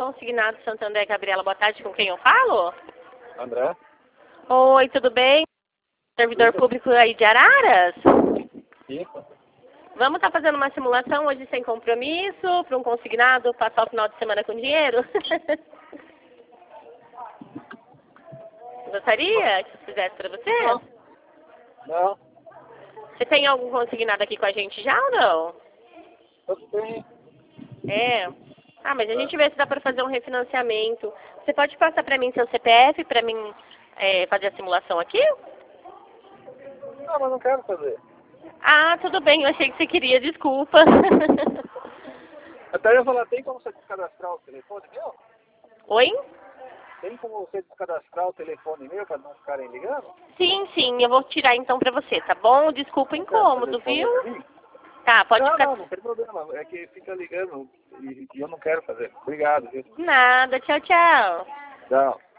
Consignado Santander, Gabriela, boa tarde, com quem eu falo? André? Oi, tudo bem? Servidor público aí de Araras? Isso. Vamos estar fazendo uma simulação hoje sem compromisso, para um consignado passar o final de semana com dinheiro? Gostaria que eu fizesse para você? Não. Você tem algum consignado aqui com a gente já ou não? Eu tenho. É. Ah, mas a gente vê se dá para fazer um refinanciamento. Você pode passar para mim seu CPF para mim fazer a simulação aqui? Não, mas não quero fazer. Ah, tudo bem. Eu achei que você queria. Desculpa. Até eu ia falar, tem como você descadastrar o telefone meu? Oi? Tem como você descadastrar o telefone meu para não ficarem ligando? Sim, sim. Eu vou tirar então para você, tá bom? Desculpa o incômodo, viu? Tá, pode ficar... Não tem problema. É que fica ligando e eu não quero fazer. Obrigado, viu? Nada. Tchau, tchau. Tchau.